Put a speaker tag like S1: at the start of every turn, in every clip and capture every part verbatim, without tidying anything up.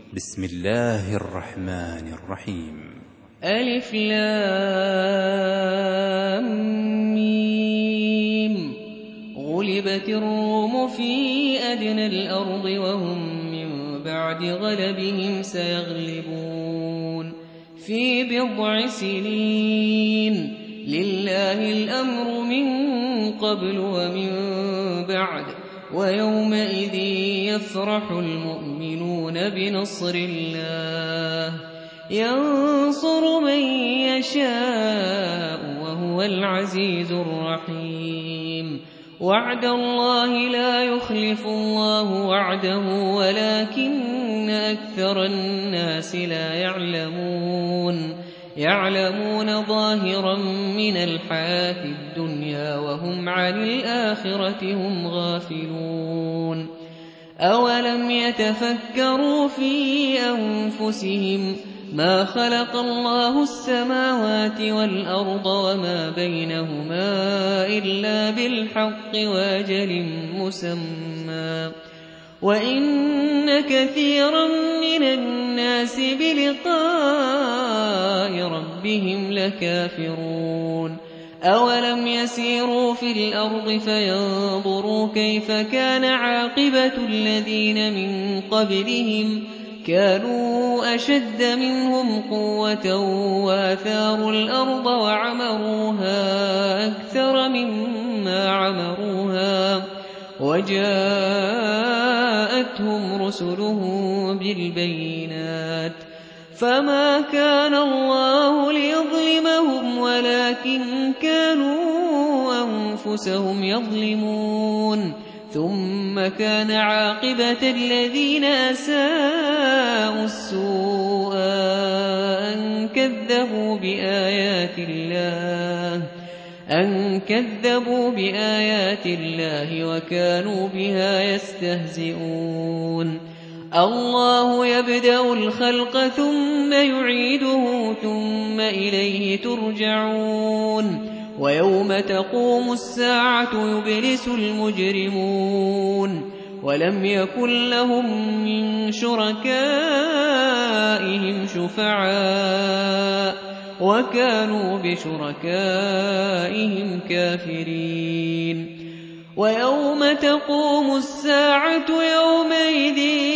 S1: بسم الله الرحمن الرحيم.
S2: ألف لام ميم. غلبت الروم في أدنى الأرض وهم من بعد غلبهم سيغلبون في بضع سنين. لله الأمر من قبل ومن بعد، ويومئذ يفرح المؤمنون بنصر الله ينصر من يشاء وهو العزيز الرحيم. وعد الله لا يخلف الله وعده ولكن أكثر الناس لا يعلمون يعلمون ظاهرا من الحياة الدنيا وهم عن الآخرة هم غافلون. أولم يتفكروا في أنفسهم ما خلق الله السماوات والأرض وما بينهما إلا بالحق وأجل مسمى، وإن كثيرا من الناس بلقاء ربهم لكافرون. أولم يسيروا في الأرض فينظروا كيف كان عاقبة الذين من قبلهم كانوا أشد منهم قوة وآثاروا الأرض وعمروها أكثر مما عمروها وجاءتهم رسلهم بالبينات، فما كان الله ليظلمهم ولكن كانوا أنفسهم يظلمون. ثم كان عاقبة الذين أساءوا السوء أن كذبوا بآيات الله أن كذبوا بآيات الله وكانوا بها يستهزئون. الله يبدأ الخلق ثم يعيده ثم إليه ترجعون. ويوم تقوم الساعة يبلس المجرمون ولم يكن لهم من شركائهم شفعاء وكانوا بشركائهم كافرين. ويوم تقوم الساعة يومئذ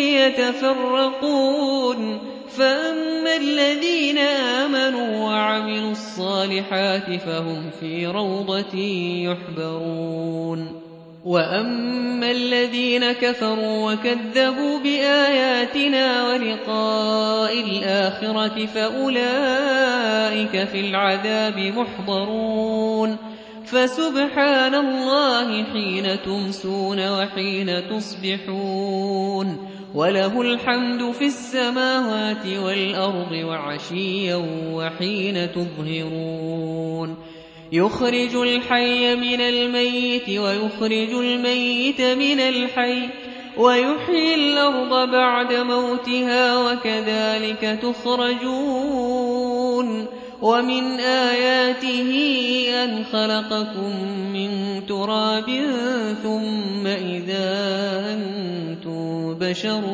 S2: يتفرقون، فأما الذين آمنوا وعملوا الصالحات فهم في روضة يحبرون، وأما الذين كفروا وكذبوا بآياتنا ولقاء الآخرة فأولئك في العذاب محضرون. فسبحان الله حين تمسون وحين تصبحون، وله الحمد في السماوات والأرض وعشيا وحين تظهرون. يخرج الحي من الميت ويخرج الميت من الحي ويحيي الأرض بعد موتها وكذلك تخرجون. ومن آياته أن خلقكم من تراب ثم إذا أنتم بشر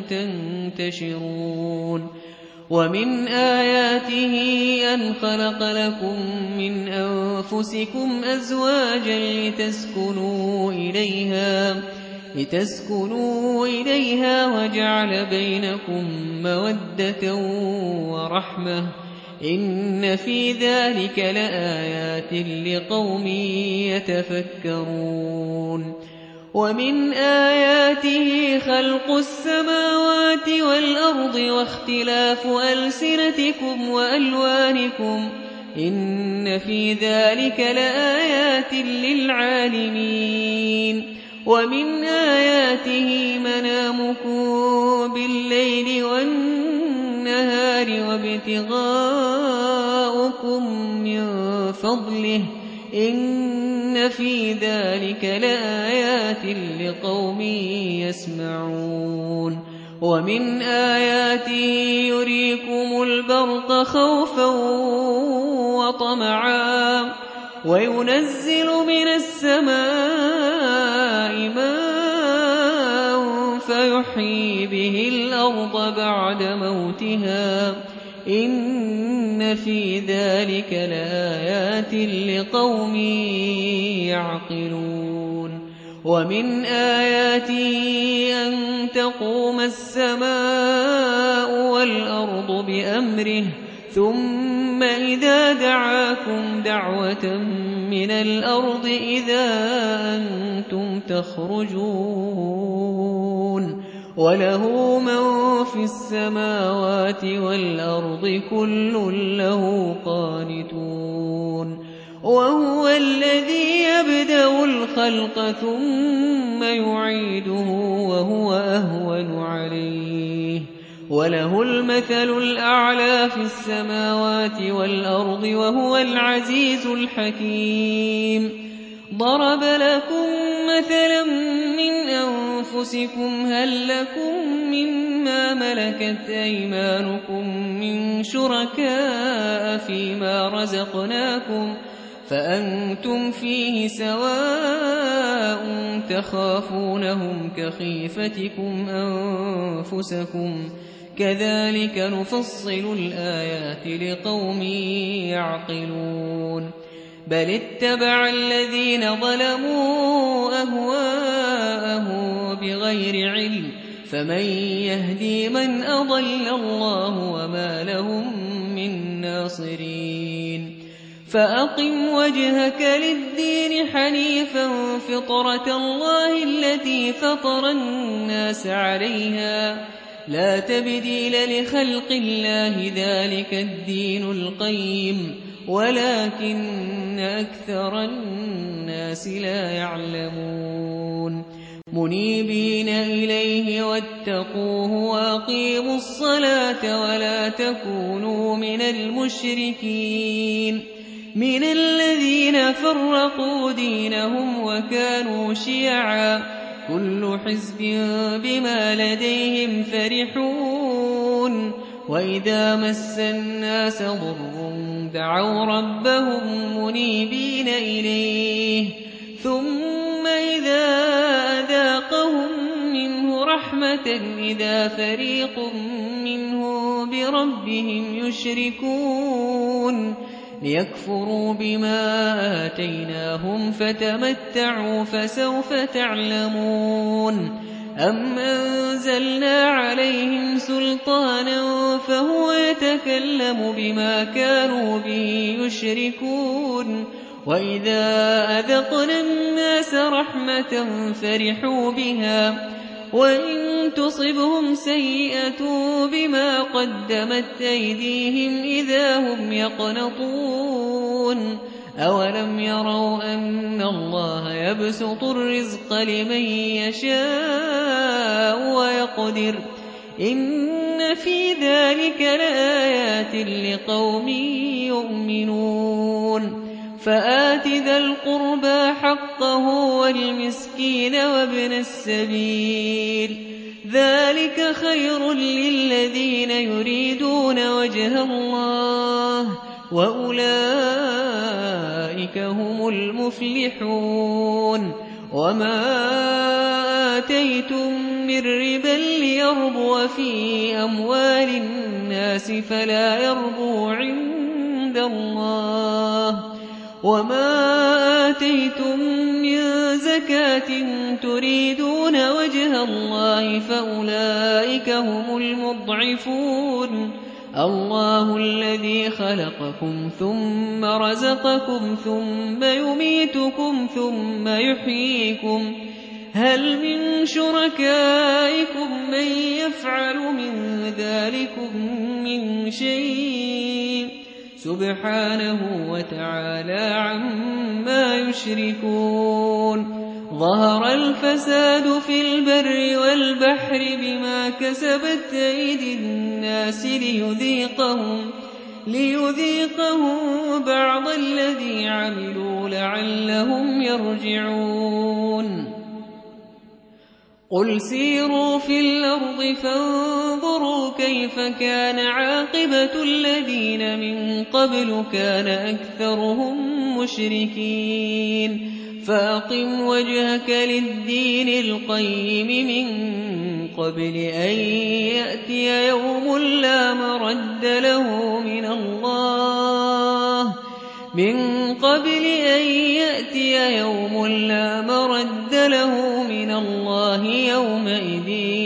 S2: تنتشرون. ومن آياته أن خلق لكم من أنفسكم أزواجا لتسكنوا إليها لتسكنوا إليها وجعل بينكم مودة ورحمة، إن في ذلك لآيات لقوم يتفكرون. ومن آياته خلق السماوات والأرض واختلاف ألسنتكم وألوانكم، إن في ذلك لآيات للعالمين. ومن آياته منامكم بالليل والنهار وابتغاؤكم من فضله، إن في ذلك لآيات لقوم يسمعون. ومن آياته يريكم البرق خوفا وطمعا وينزل من السماء ماء ويحيي به الأرض بعد موتها إن في ذلك لآيات لقوم يعقلون ومن آياته أن تقوم السماء والأرض بأمره ثم إذا دعاكم دعوة من الأرض إذا أنتم تخرجون وله من في السماوات والأرض كل له قانتون وهو الذي يبدأ الخلق ثم يعيده وهو أهون عليه وله المثل الأعلى في السماوات والأرض وهو العزيز الحكيم ضرب لكم مثلا من أنفسكم هل لكم مما ملكت أيمانكم من شركاء فيما رزقناكم فأنتم فيه سواء تخافونهم كخيفتكم أنفسكم كذلك نفصل الآيات لقوم يعقلون بل اتبع الذين ظلموا أهواءهم بغير علم فمن يهدي من أضل الله وما لهم من ناصرين فأقم وجهك للدين حنيفا فطرة الله التي فطر الناس عليها لا تبديل لخلق الله ذلك الدين القيم ولكن أكثر الناس لا يعلمون منيبين إليه واتقوه وأقيموا الصلاة ولا تكونوا من المشركين من الذين فرقوا دينهم وكانوا شيعا كل حزب بما لديهم فرحون وإذا مس الناس ضر دعوا ربهم منيبين إليه ثم إذا أذاقهم منه رحمة إذا فريق منهم بربهم يشركون ليكفروا بما آتيناهم فتمتعوا فسوف تعلمون أم أنزلنا عليهم سلطانا فهو يتكلم بما كانوا به يشركون وإذا أذقنا الناس رحمة فرحوا بها وإن تصبهم سيئة بما قدمت أيديهم إذا هم يقنطون أولم يروا أن الله يبسط الرزق لمن يشاء ويقدر إن في ذلك لآيات لقوم يؤمنون فآت ذا القربى حقه والمسكين وابن السبيل ذلك خير للذين يريدون وجه الله وأولئك هم المفلحون وما آتيتم من ربا ليربو في أموال الناس فلا يربو عند الله وما آتيتم من زكاة تريدون وجه الله فأولئك هم المضعفون الله الذي خلقكم ثم رزقكم ثم يميتكم ثم يحييكم هل من شركائكم من يفعل من ذلكم من شيء سبحانه وتعالى عما يشركون ظهر الفساد في البر والبحر بما كسبت أيدي الناس ليذيقهم ليذيقهم بعض الذي عملوا لعلهم يرجعون قل سيروا في الأرض فانظروا كيف كان عاقبة الذين من قبل كان أكثرهم مشركين فأقم وجهك للدين القيم من قبل أن يأتي يوم لا مرد له من الله من قبل أن يأتي يوم لا مرد له من الله يومئذ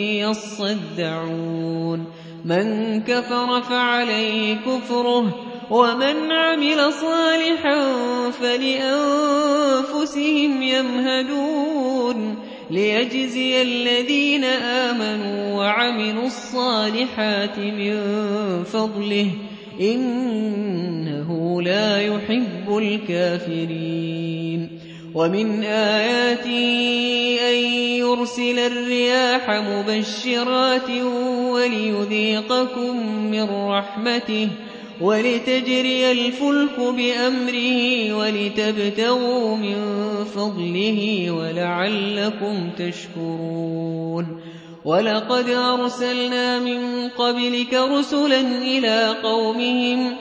S2: يصدعون من كفر فعليه كفره ومن عمل صالحا فلأنفسهم يمهدون ليجزي الذين آمنوا وعملوا الصالحات من فضله إنه لا يحب الكافرين ومن آياته أن يرسل الرياح مبشرات وليذيقكم من رحمته ولتجري الفلك بأمره ولتبتغوا من فضله ولعلكم تشكرون ولقد أرسلنا من قبلك رسلا إلى قومهم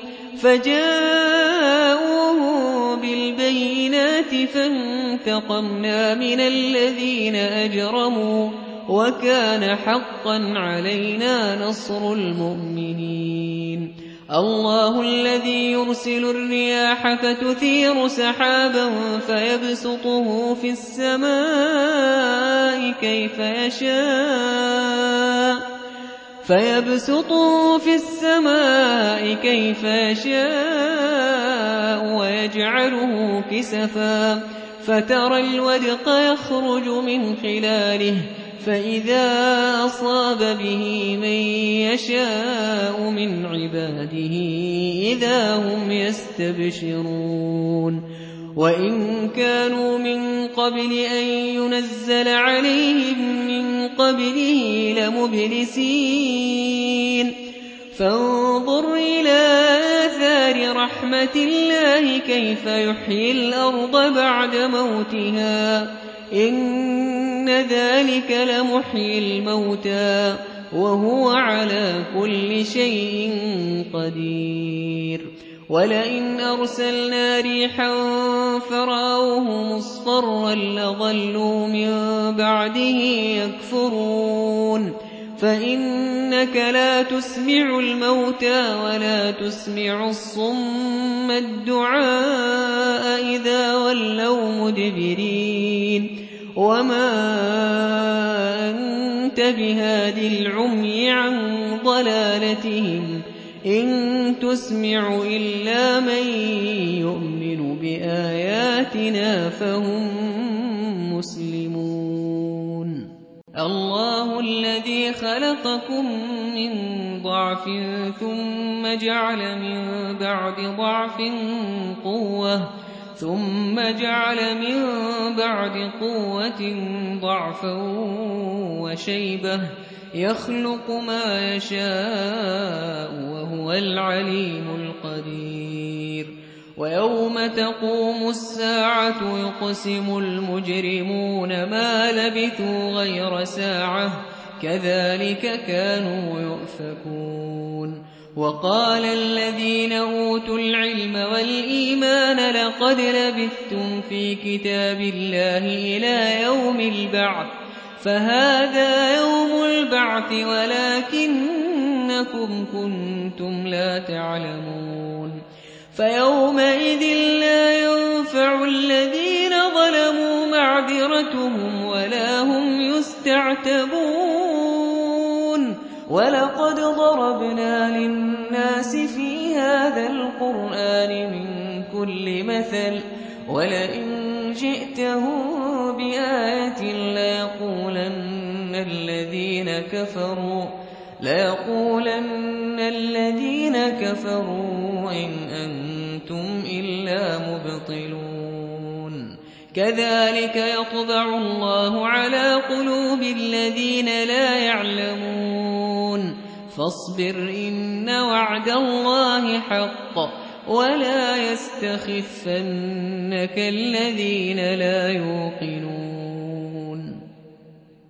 S2: فجاءوهم بالبينات فانتقمنا من الذين أجرموا وكان حقا علينا نصر المؤمنين الله الذي يرسل الرياح فتثير سحابا فيبسطه في السماء كيف يشاء فيبسطه في السماء كيف يشاء ويجعله كسفا فترى الودق يخرج من خلاله فإذا أصاب به من يشاء من عباده إذا هم يستبشرون وإن كانوا من قبل أن ينزل عليهم من قبله لمبلسين فانظر إلى آثار رحمة الله كيف يحيي الأرض بعد موتها إن ذلك لمحيي الموتى وهو على كل شيء قدير ولئن أرسلنا ريحا فرأوه مصفرا لظلوا من بعده يكفرون فإنك لا تسمع الموتى ولا تسمع الصم الدعاء إذا ولوا مدبرين وما أنت بهادي العمي عن ضلالتهم إن تسمع إلا من يؤمن بآياتنا فهم مسلمون الله الذي خلقكم من ضعف ثم جعل من بعد ضعف قوة ثم جعل من بعد قوة ضعفا وشيبة يخلق ما يشاء وهو العليم القدير ويوم تقوم الساعة يقسم المجرمون ما لبثوا غير ساعة كذلك كانوا يؤفكون وقال الذين أوتوا العلم والإيمان لقد لبثتم في كتاب الله إلى يوم البعث فهذا يوم البعث ولكنكم كنتم لا تعلمون فيومئذ لا ينفع الذين ظلموا معذرتهم ولا هم يستعتبون ولقد ضربنا للناس في هذا القرآن من كل مثل ولئن جئتهم بآية ليقولن الذين كفروا ليقولن الذين كفروا إن أنتم إلا مبطلون كذلك يطبع الله على قلوب الذين لا يعلمون فاصبر إن وعد الله حق ولا يستخفنك الذين لا يوقنون